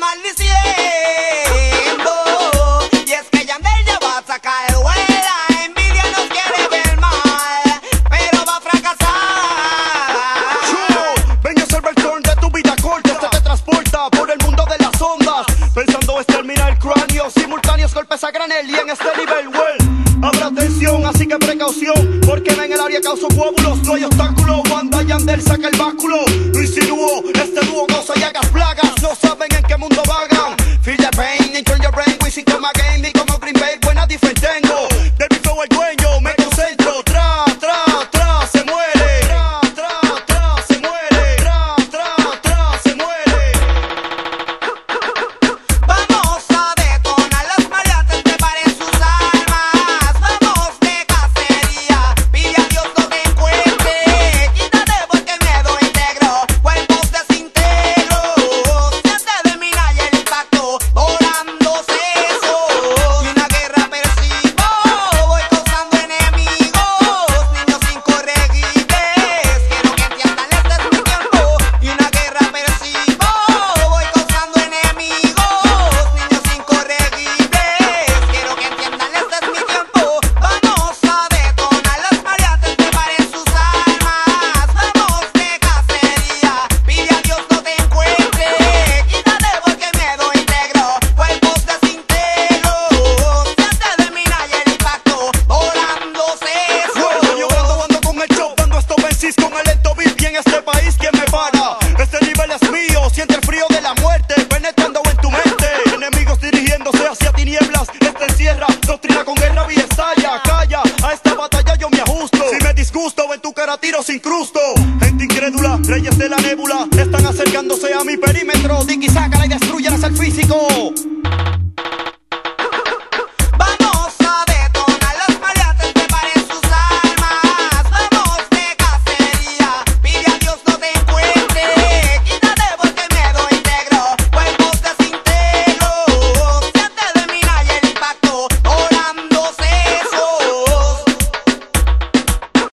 maldiciendo. Y es que Yandel ya va a sacar vuela. Envidia nos quiere ver mal, pero va a fracasar. Ven a ser versión de tu vida corta. Este te transporta por el mundo de las ondas, pensando exterminar cráneos simultáneos, golpes a granel. Y en este nivel, habrá tensión, así que precaución, porque en el área causa coágulos. No hay obstáculo cuando Yandel saca el báculo. Lo insinúo, este dúo goza y hagas plagas. No saben en qué mundo vagan. Feel the pain, enjoy your brain. We see como game y como Green Bay. Buena diferencia tengo, del mi flow el dueño. Me concentro, tra, se muere. Tra, se muere. Tra, se muere. Vamos a detonar los maleantes, preparen sus armas. Vamos de cacería, pide a Dios no te encuentre. Quítate porque el miedo integro, cuerpos desintegro. Siente de mi y el impacto, volando sesos. Y una guerra persigo, voy causando enemigos, niños incorregibles. Quiero que entiendan, este es mi tiempo. Y una guerra persigo, voy causando enemigos, niños incorregibles. Quiero que entiendan, este es mi tiempo. Vamos a detonar los maleantes, preparen sus armas. Vamos de cacería, pide a Dios no te encuentre. Quítate porque el miedo integro, cuerpos desintegro. Siente de mi y el impacto, volando sesos. Yo ando con el show, dando esto vencis con el lento beat. Y en este país, ¿quién me para? Este nivel es mío, siente el frío de la muerte penetrando en tu mente. Enemigos dirigiéndose hacia tinieblas, este encierra doctrina con guerra y estalla. Calla, a esta batalla yo me ajusto. Si me disgusto, en tu cara tiro sin crusto. Gente incrédula, reyes de la nébula, están acercándose a mi perímetro. Dicky, sácala y destruyeras el físico.